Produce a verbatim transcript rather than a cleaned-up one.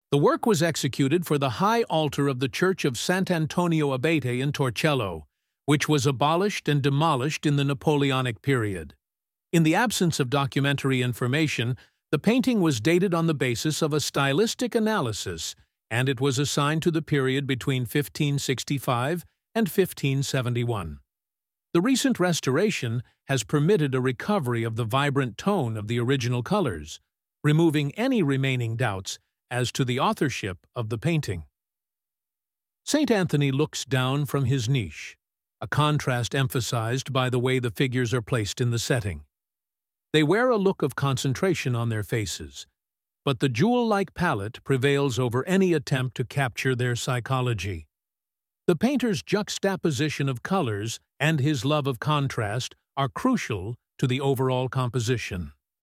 The work was executed for the high altar of the Church of Sant'Antonio Abate in Torcello, which was abolished and demolished in the Napoleonic period. In the absence of documentary information, the painting was dated on the basis of a stylistic analysis, and it was assigned to the period between fifteen sixty-five and fifteen seventy-one. The recent restoration has permitted a recovery of the vibrant tone of the original colors, removing any remaining doubts as to the authorship of the painting. Saint Anthony looks down from his niche, a contrast emphasized by the way the figures are placed in the setting. They wear a look of concentration on their faces, but the jewel-like palette prevails over any attempt to capture their psychology. The painter's juxtaposition of colors and his love of contrast are crucial to the overall composition.